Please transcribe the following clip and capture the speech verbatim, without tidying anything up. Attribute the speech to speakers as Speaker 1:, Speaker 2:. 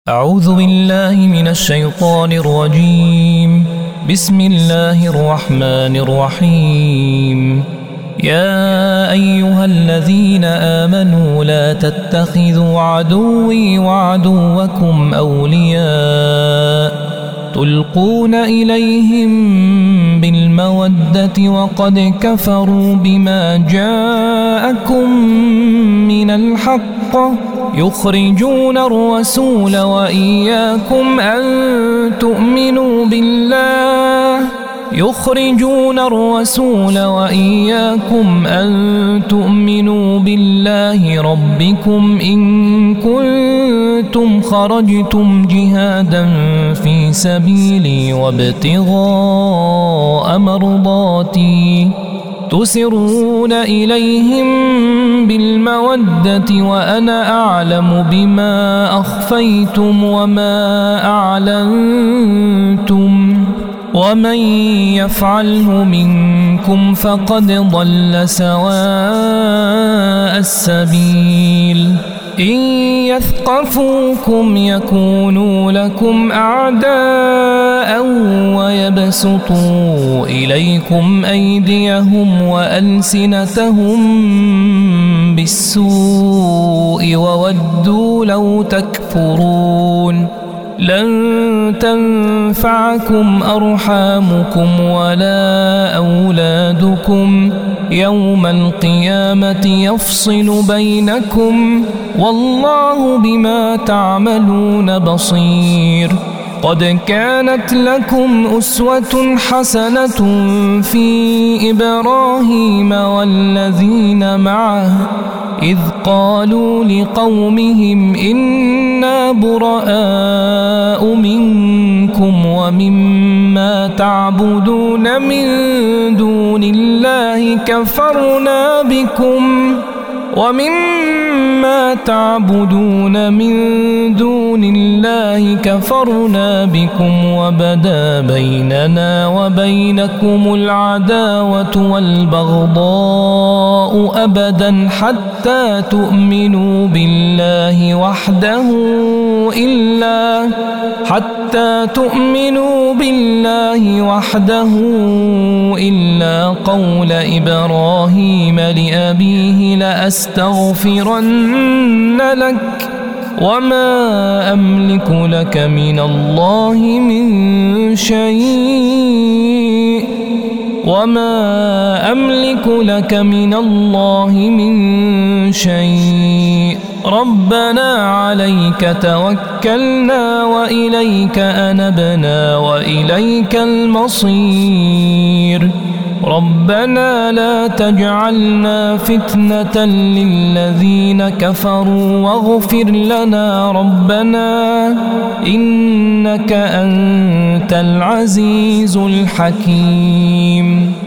Speaker 1: أعوذ بالله من الشيطان الرجيم. بسم الله الرحمن الرحيم. يا أيها الذين آمنوا لا تتخذوا عدوي وعدوكم أولياء تلقون إليهم بالمودة وقد كفروا بما جاءكم من الحق يخرجون الرسول وإياكم أن تؤمنوا بالله يخرجون الرسول وإياكم أن تؤمنوا بالله ربكم إن كنتم خرجتم جهادا في سبيلي وابتغاء مرضاتي تسرون إليهم بالمودة وأنا أعلم بما أخفيتم وما أعلنتم ومن يفعله منكم فقد ضل سواء السبيل. إن يثقفوكم يكونوا لكم أعداء ويبسطوا إليكم أيديهم وألسنتهم بالسوء وودوا لو تكفرون. لن تنفعكم أرحامكم ولا أولادكم يوم القيامة يفصل بينكم والله بما تعملون بصير. قد كانت لكم أسوة حسنة في إبراهيم والذين معه إذ قالوا لقومهم إنا براء منكم ومما تعبدون من دون الله كفرنا بكم ومما تعبدون من دون الله كفرنا بكم وبدا بيننا وبينكم العداوة والبغضاء أبدا حتى تؤمنوا بالله وحده إلا حتى تؤمنوا بالله وحده إلا قول إبراهيم لأبيه لأستغفرن لك وما أملك لك من الله من شيء وما أملك لك من الله من شيء ربنا عليك توكلنا وإليك أنبنا وإليك المصير. ربنا لا تجعلنا فتنة للذين كفروا واغفر لنا ربنا إنك أنت العزيز الحكيم.